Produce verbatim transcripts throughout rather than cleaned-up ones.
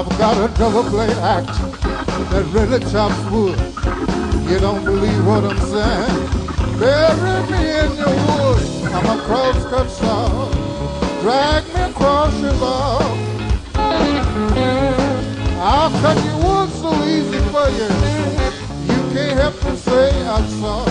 I've got a double blade axe that really chops wood. You don't believe what I'm saying? Bury me in your wood. I'm a crosscut saw. Drag me across your log. I'll cut your wood so easy for you. You can't help but say I saw.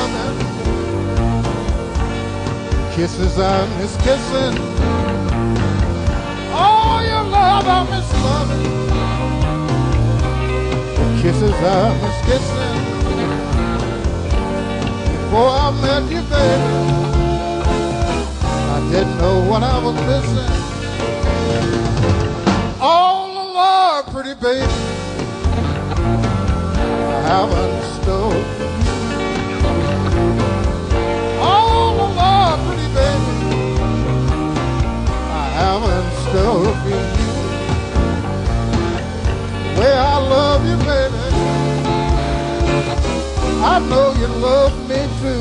loving. Kisses I miss kissing. Oh, your love I miss loving. Kisses I miss kissing. Before I met you, baby, I didn't know what I was missing. All the love, pretty baby, I haven't stole. All the love, pretty baby, I haven't stole from you. The way I love you, baby, I know you love me too.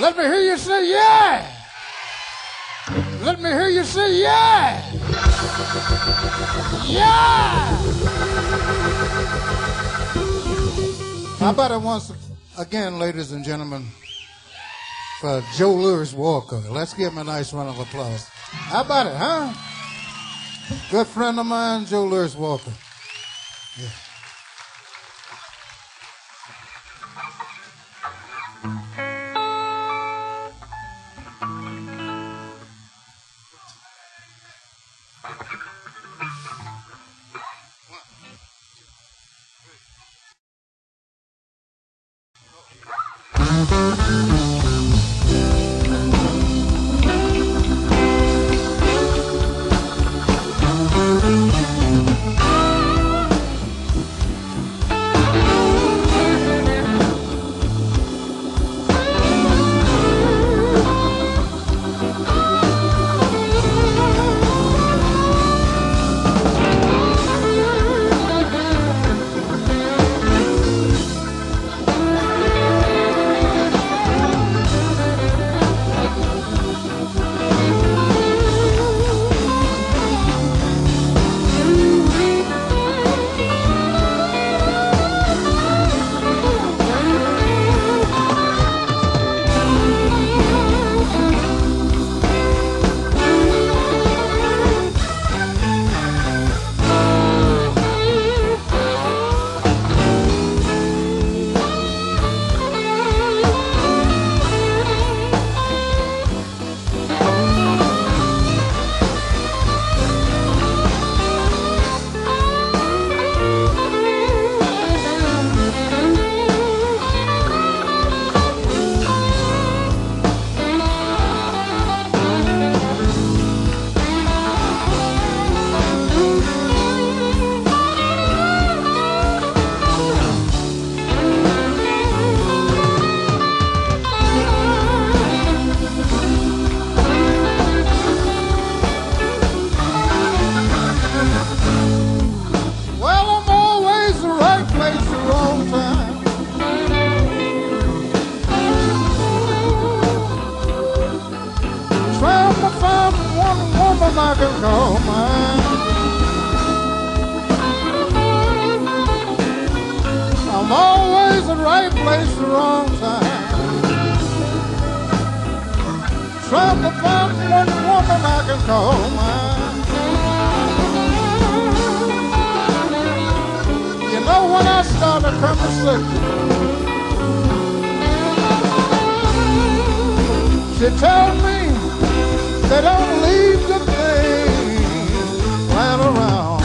Let me hear you say yeah. Let me hear you say yeah. Yeah. How about it once again, ladies and gentlemen, for Joe Louis Walker. Let's give him a nice round of applause. How about it, huh? Good friend of mine, Joe Louis Walker. Yeah. I can call mine. I'm always at the right place at the wrong time. Trying to find one woman I can call mine. You know, when I start a conversation, she tells me they don't leave the thing lying around.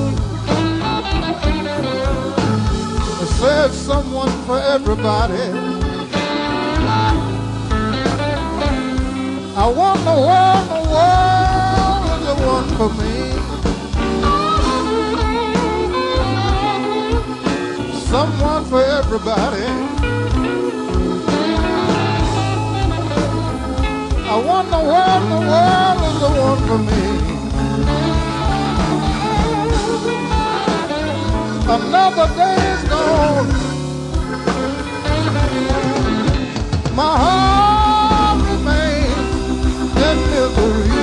They said someone for everybody. I wonder where in the world is the one for me. Someone for everybody. I wonder where in the world is the one for me. Another day is gone. My heart remains in misery.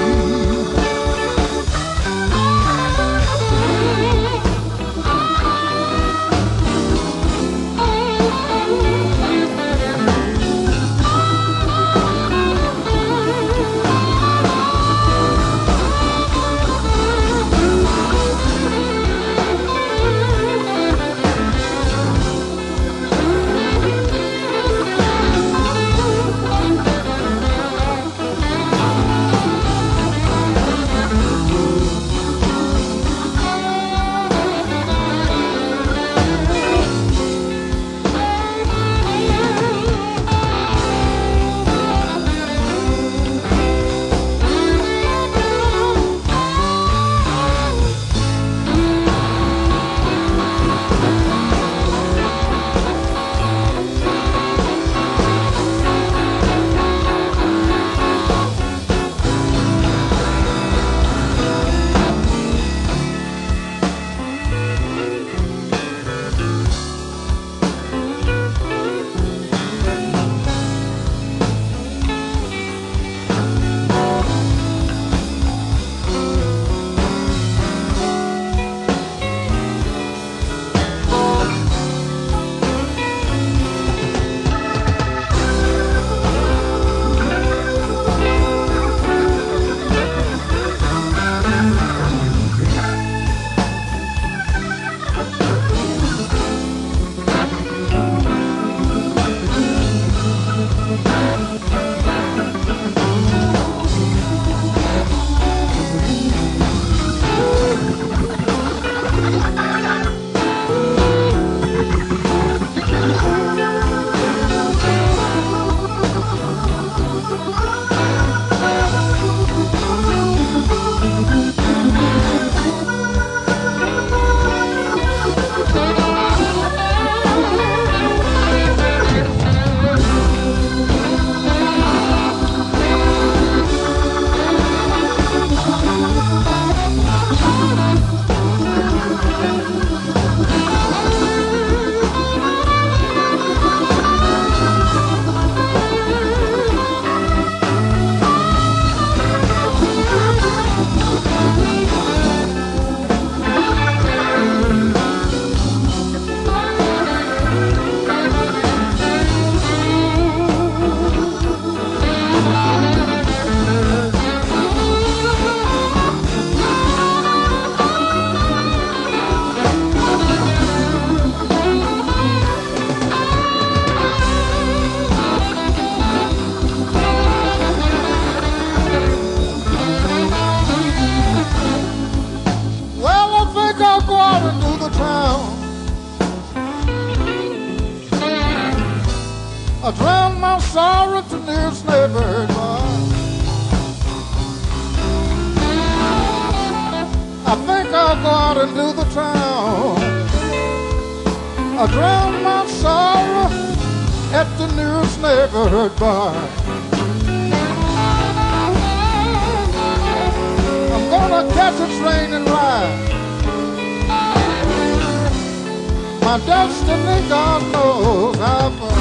I drown my sorrow at the nearest neighborhood bar. I'm gonna catch a train and ride. My destiny, God knows how far.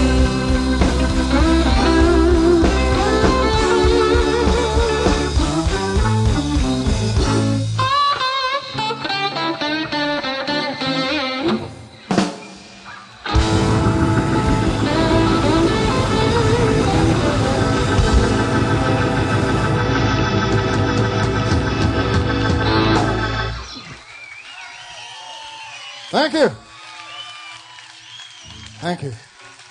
Thank you. Thank you.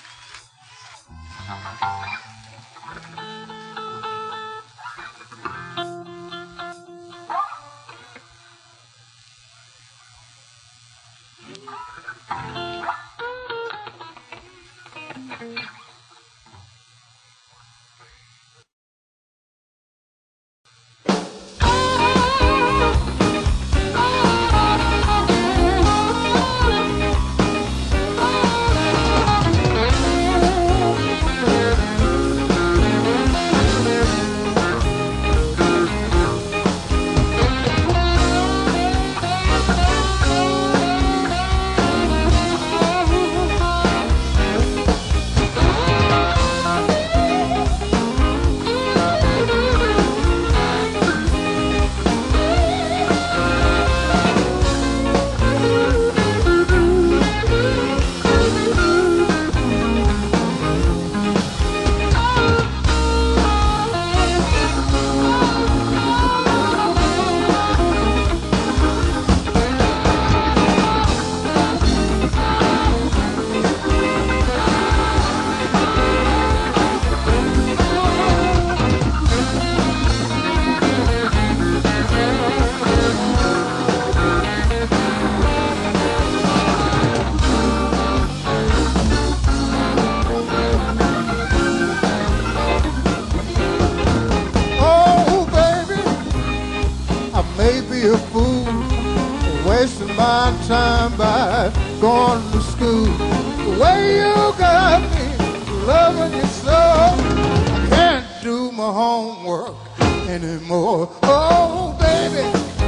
A fool, wasting my time by going to school. The way you got me loving you so, I can't do my homework anymore. Oh, baby,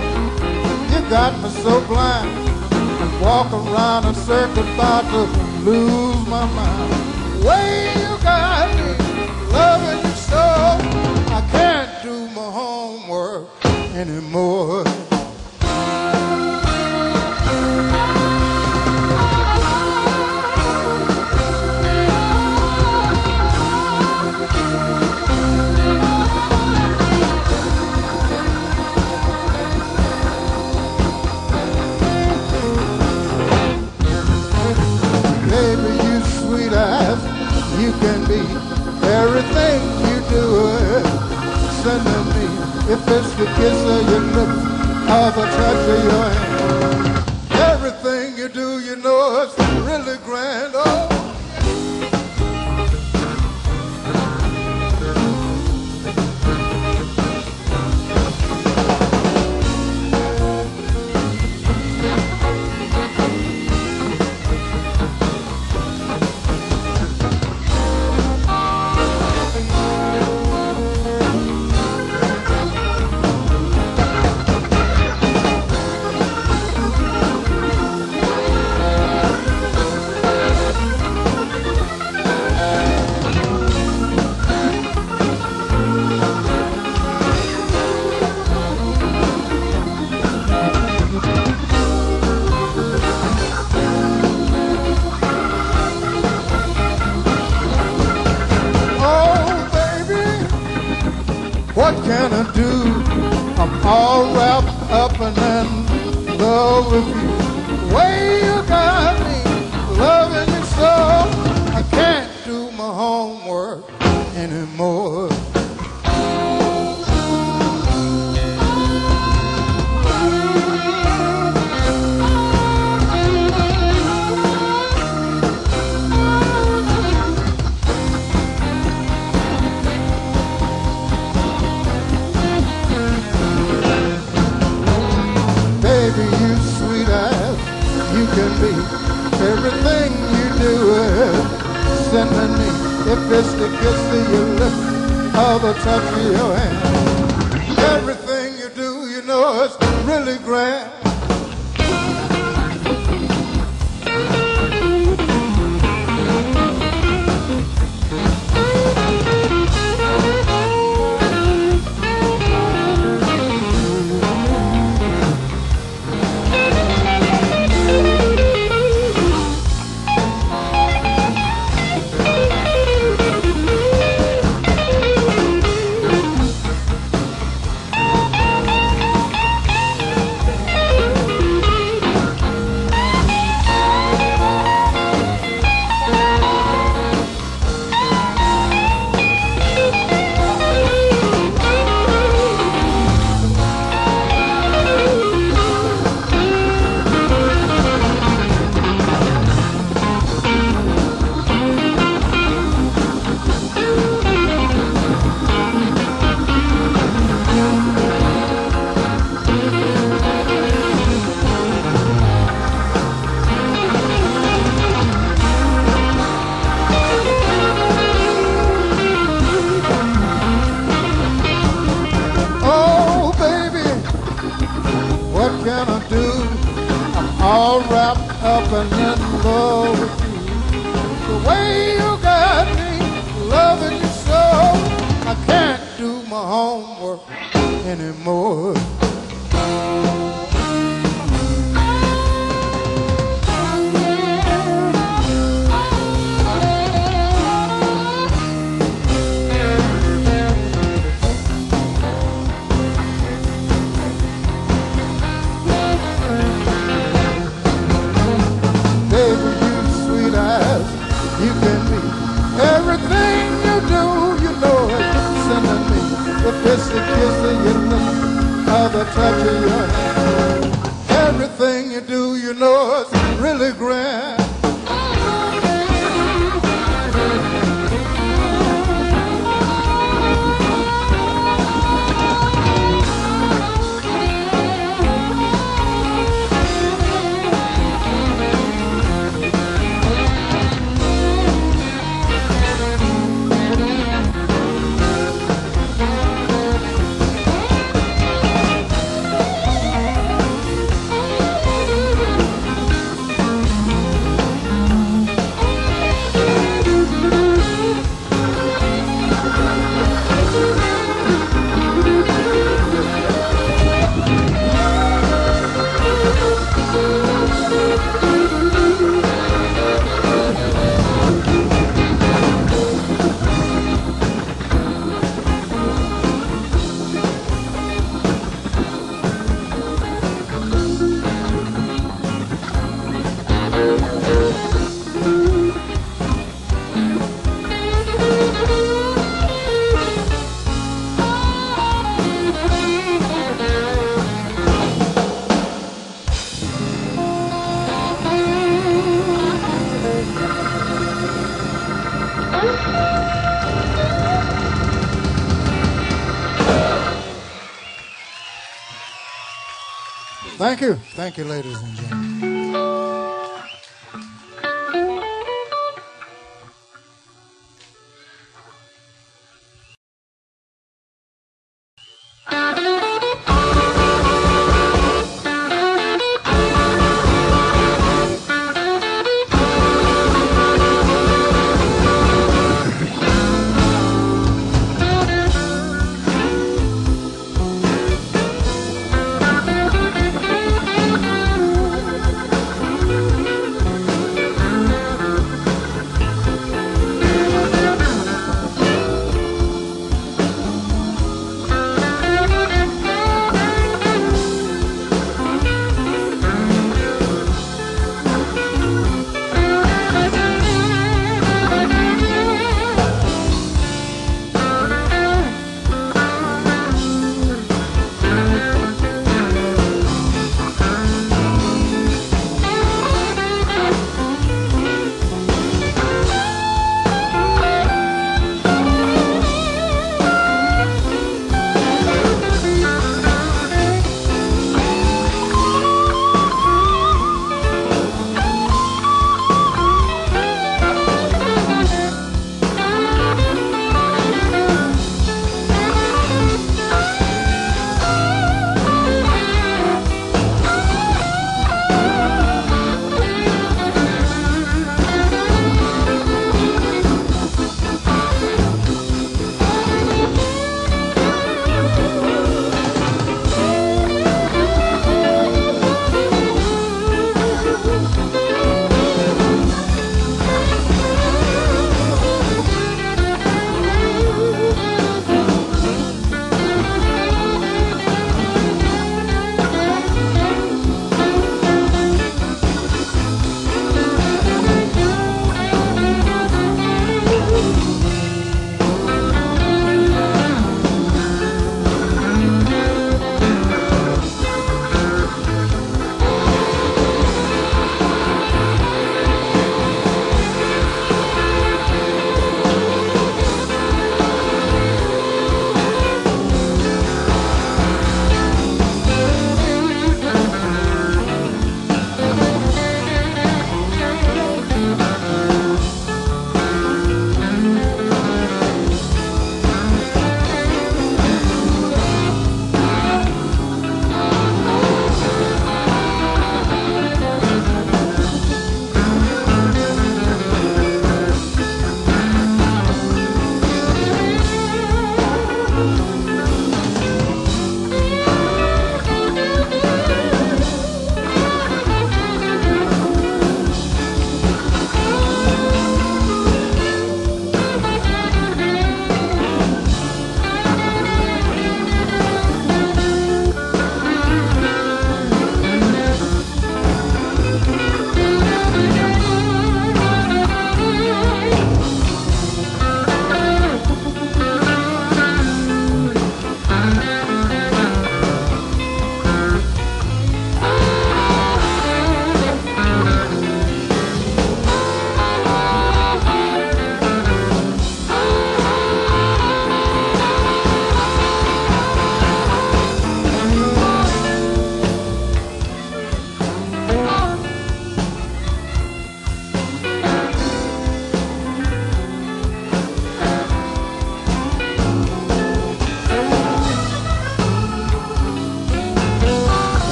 you got me so blind. I'm walking around a circle about to lose my mind. The way you got me loving you so, I can't do my homework anymore. Baby, you sweet as you can be. Everything you do is sending me. If it's the kiss of your lips or the touch of your hand, everything you do, you know it's really grand. Oh, what can I do? I'm all wrapped up and in love with you. The way you got me loving you so, I can't do my homework anymore. Baby, you sweet as you kiss, the kiss of your lips, or the touch of your hand. Everything you do, you know it's really grand. All wrapped up and in love with you. The way you got me loving you so, I can't do my homework anymore. You can be everything you do, you know it's sending me the kiss, the kiss of your lips, or the touch of your hand. Everything you do, you know it's really grand. Thank you. Thank you, ladies and gentlemen.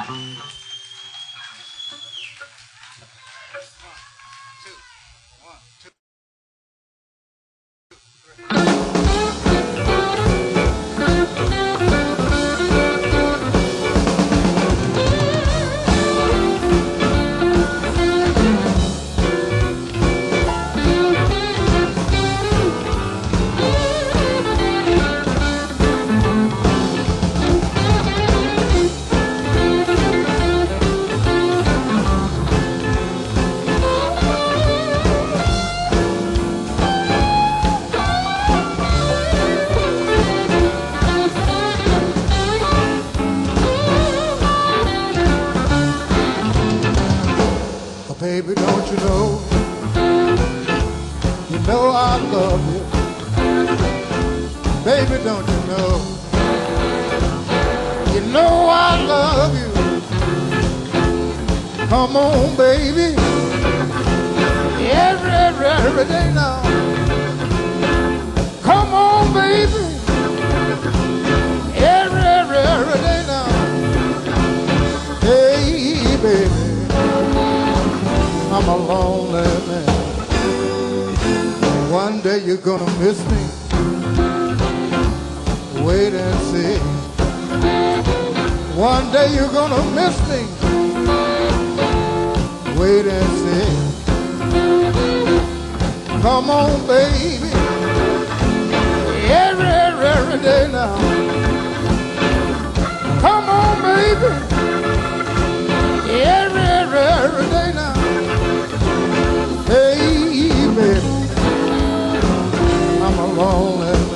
Baby, don't you know, you know I love you. Baby, don't you know, you know I love you. Come on, baby, every, every, every day now. Come on, baby, every, every, every day now. Hey, baby, I'm a lonely man. One day you're gonna miss me. Wait and see. One day you're gonna miss me. Wait and see. Come on, baby. Every, every, every day now. Come on, baby. Every, every, every day now. Hey, baby, I'm a lonely man.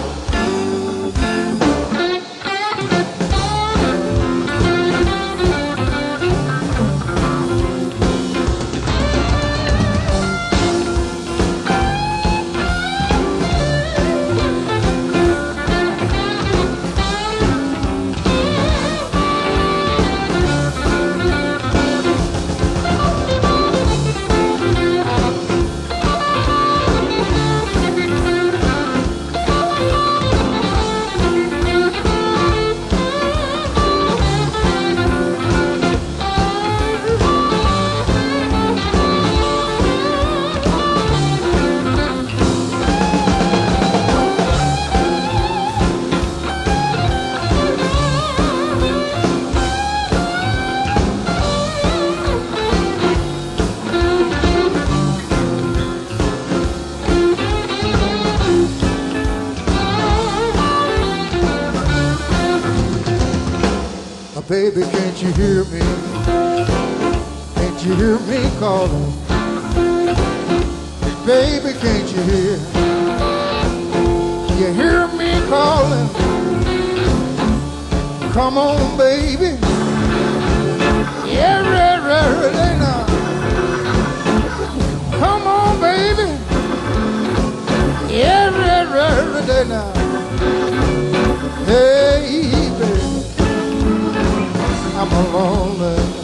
Baby, can't you hear me? Can't you hear me calling? Baby, can't you hear? You hear me calling? Come on, baby. Every, every, every day now. Come on, baby. Every, every, every day now. Hey, baby, I'm a lonely man.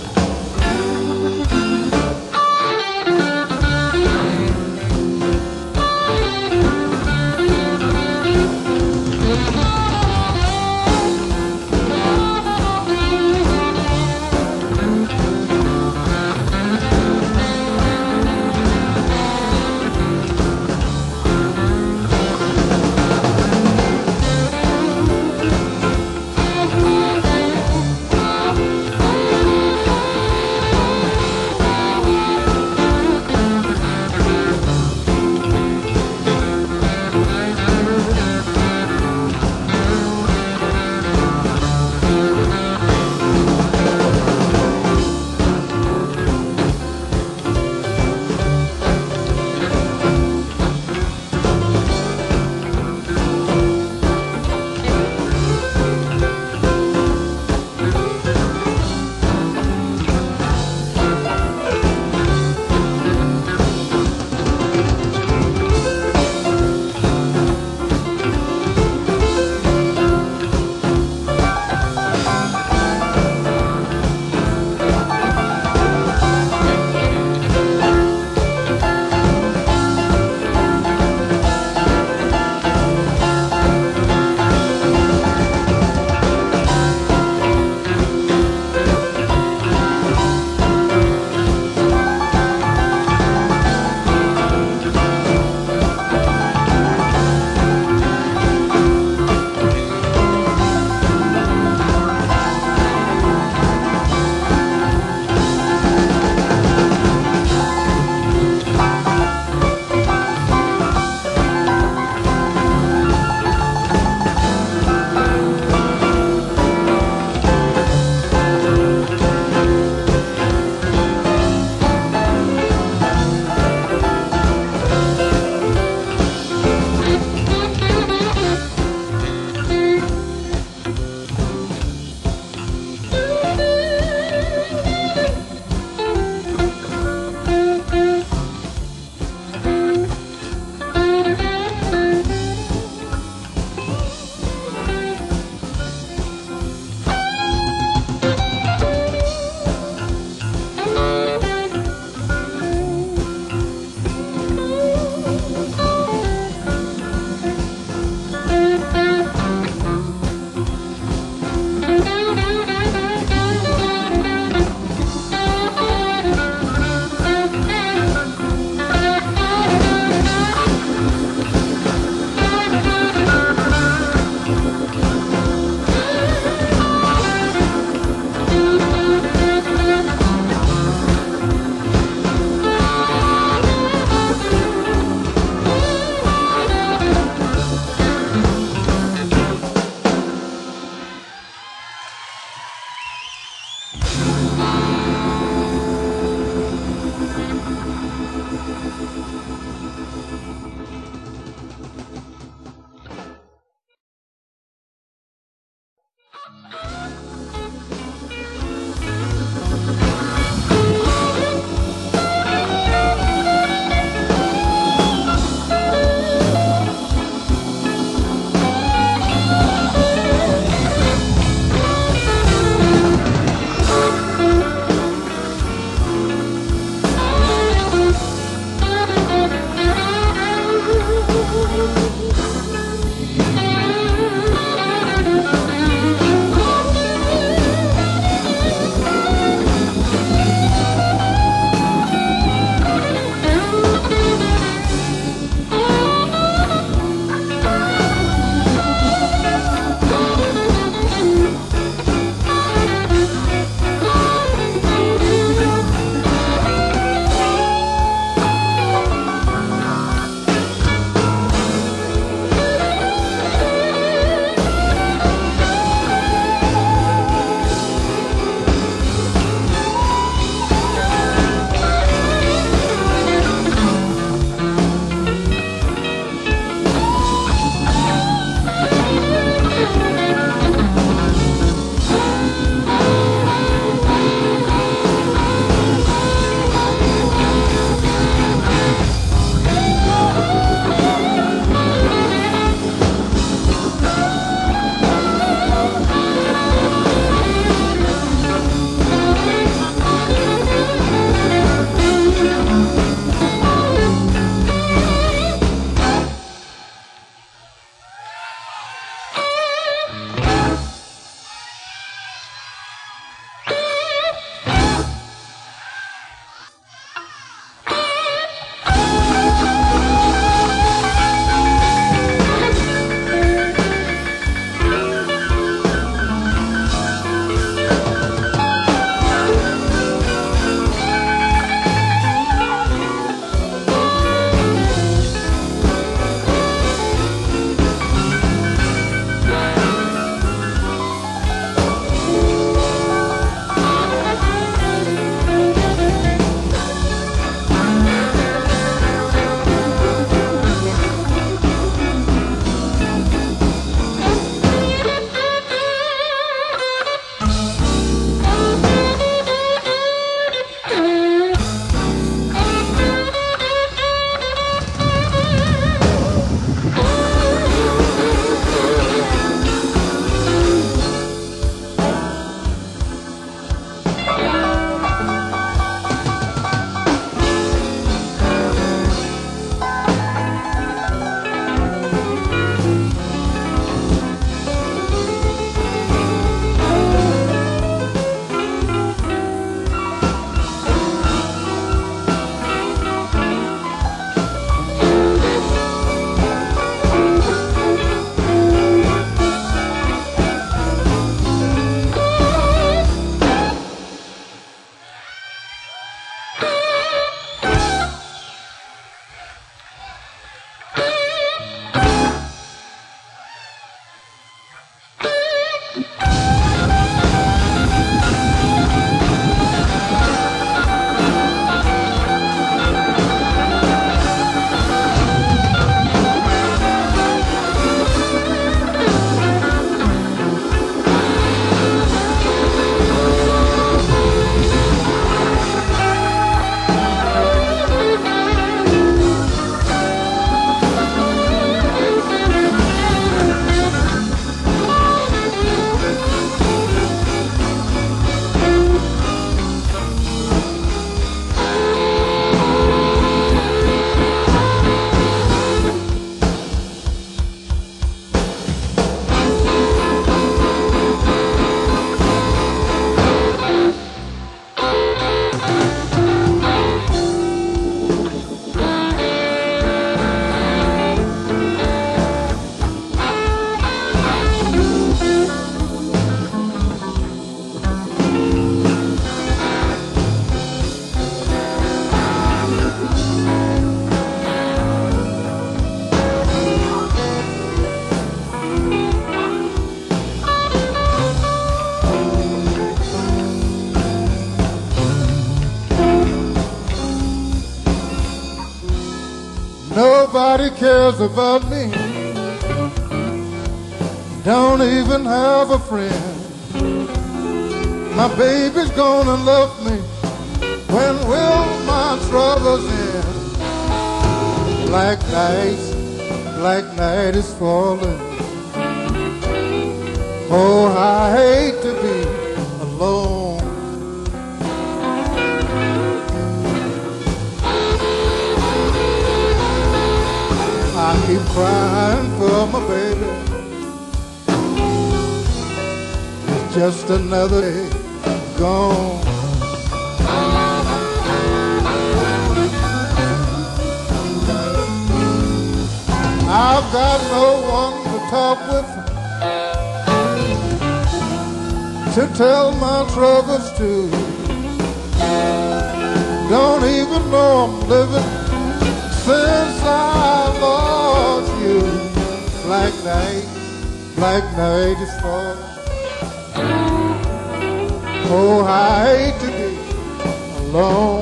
Nobody cares about me. Don't even have a friend. My baby's gonna love me. When will my troubles end? Black night, black night is falling. Oh, I hate to be alone. I keep crying for my baby. It's just another day gone. I've got no one to talk with, to tell my troubles to. Don't even know I'm living since I lost you. Black night, black night is falling. Oh, I hate to be alone.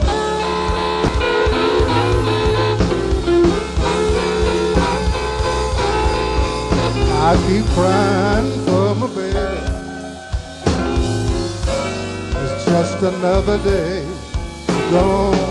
I keep crying for my baby. It's just another day gone.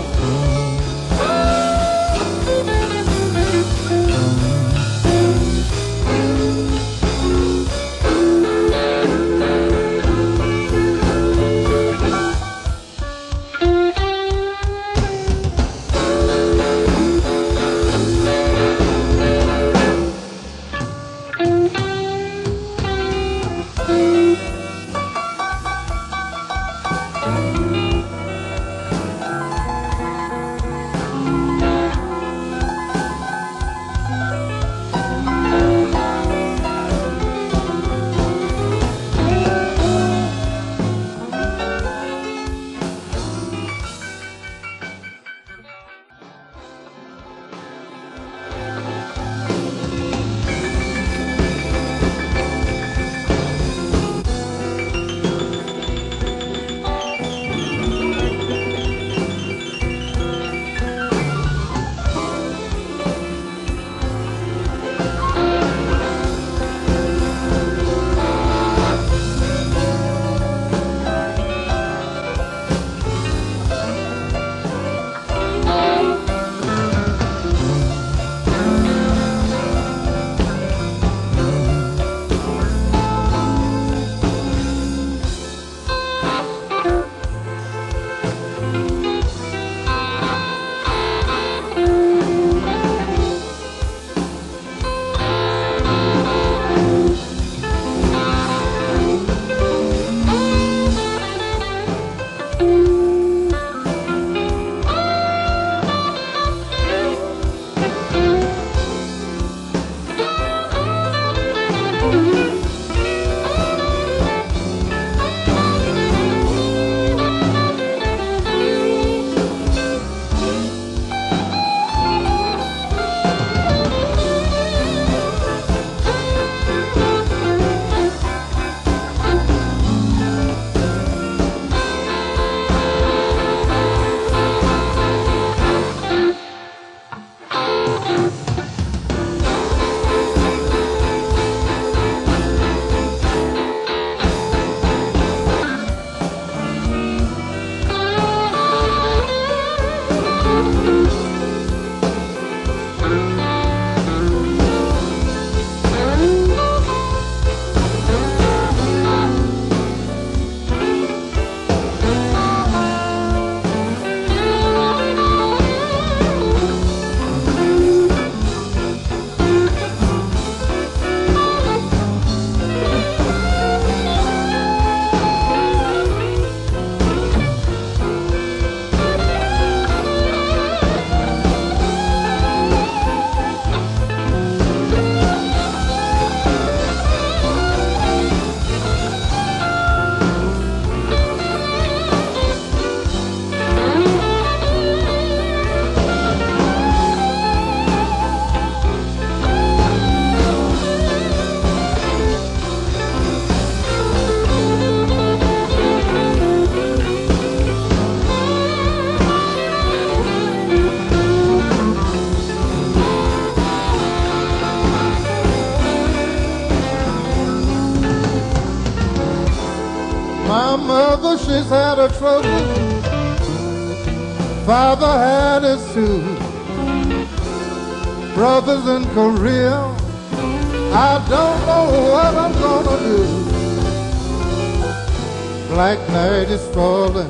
My mother, she's had her trouble. Father had his too. Brothers in Korea, I don't know what I'm gonna do. Black night is falling.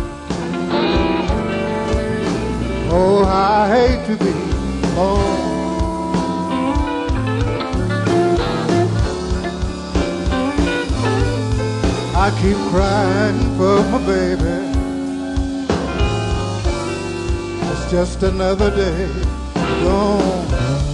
Oh, I hate to be alone. I keep crying for my baby. It's just another day gone.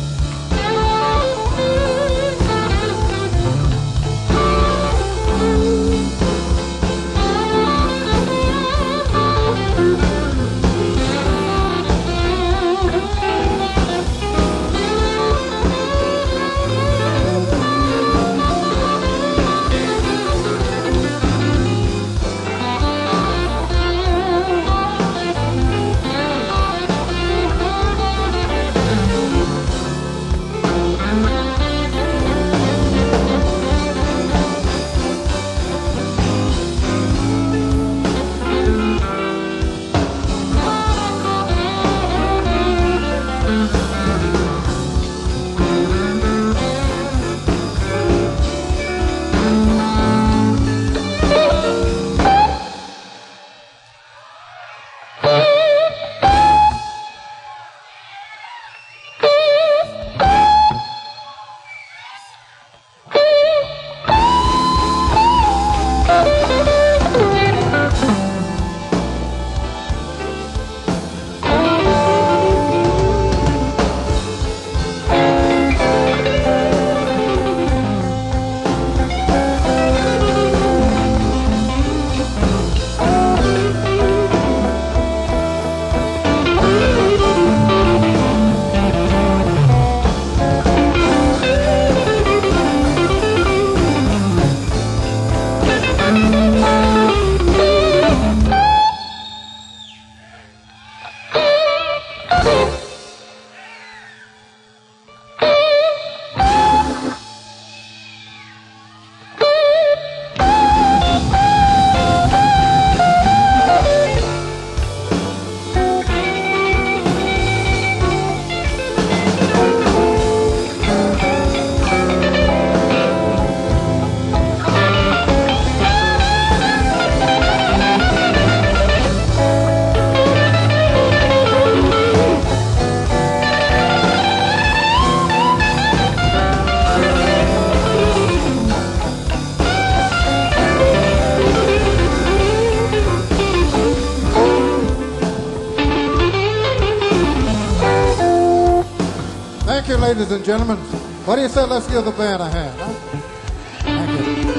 Thank you, ladies and gentlemen. What do you say? Let's give the band a hand. Huh? Thank you.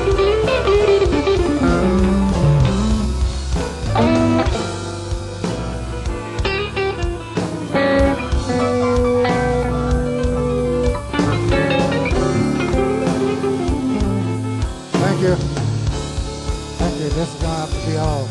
Thank you. Thank you. This is going to have to be all.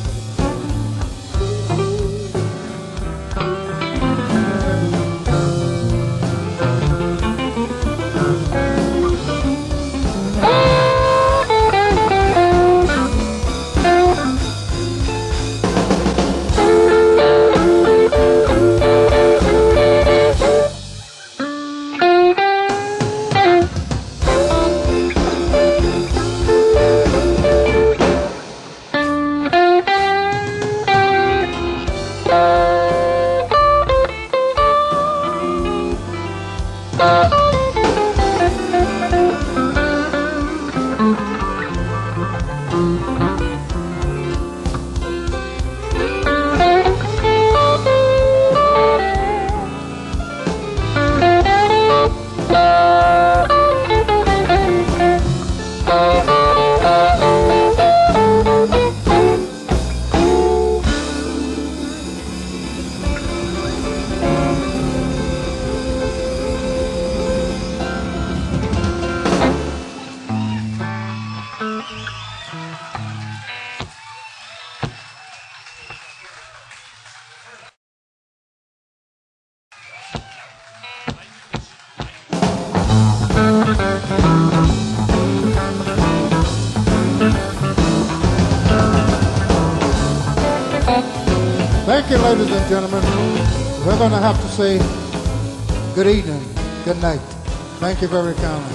Thank you, ladies and gentlemen. We're going to have to say good evening, good night. Thank you very kindly.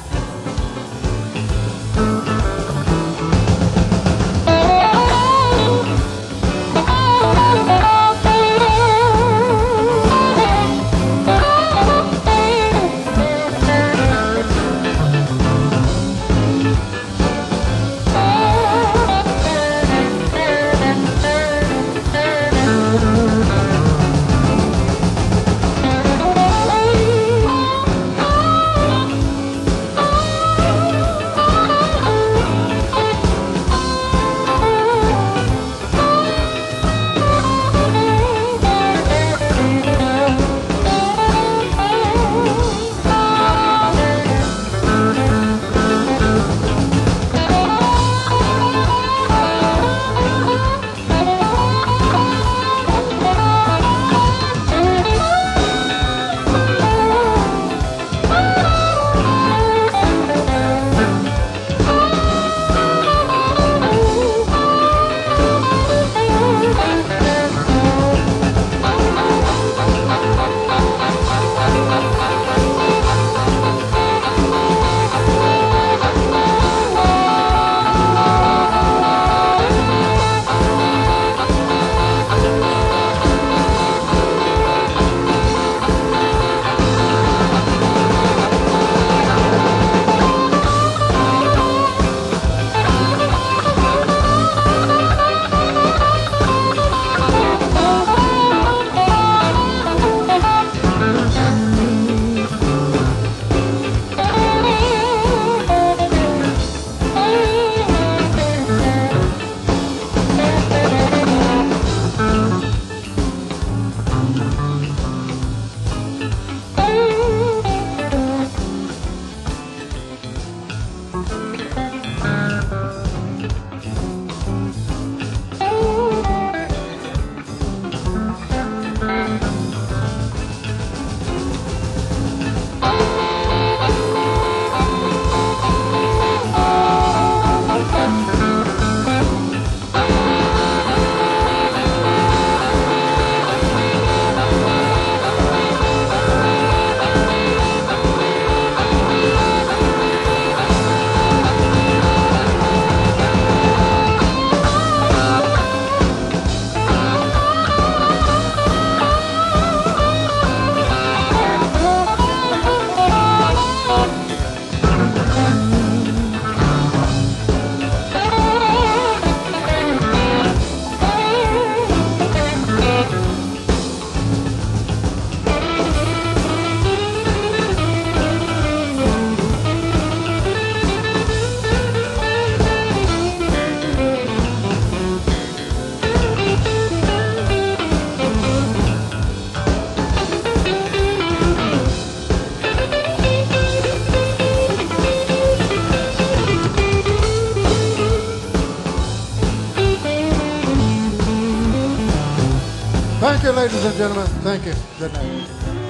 Thank you, ladies and gentlemen. Thank you. Good night.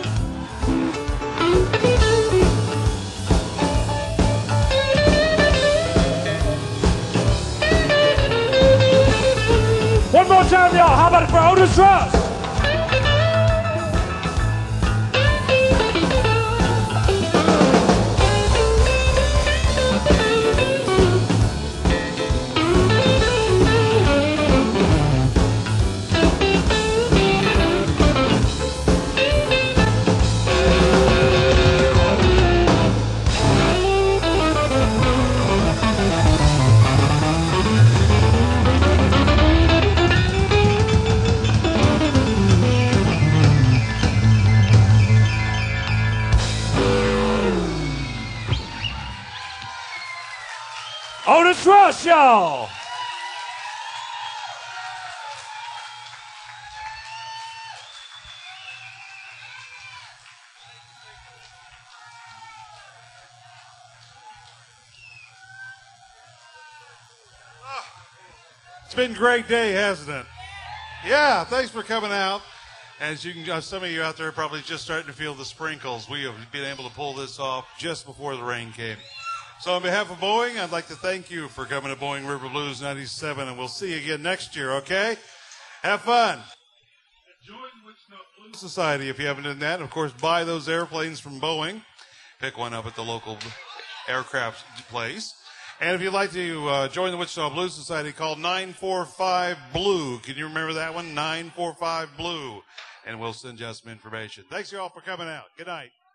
One more time, y'all. How about it for Otis Rush? Otis Rush, y'all. It's been a great day, hasn't it? Yeah, thanks for coming out. As you can, uh, some of you out there are probably just starting to feel the sprinkles. We have been able to pull this off just before the rain came. So on behalf of Boeing, I'd like to thank you for coming to Boeing River Blues ninety-seven, and we'll see you again next year, okay? Have fun. Society, if you haven't done that. Of course, buy those airplanes from Boeing. Pick one up at the local aircraft place. And if you'd like to uh, join the Wichita Blues Society, call nine four five blue. Can you remember that one? nine four five blue. And we'll send you some information. Thanks, you all, for coming out. Good night.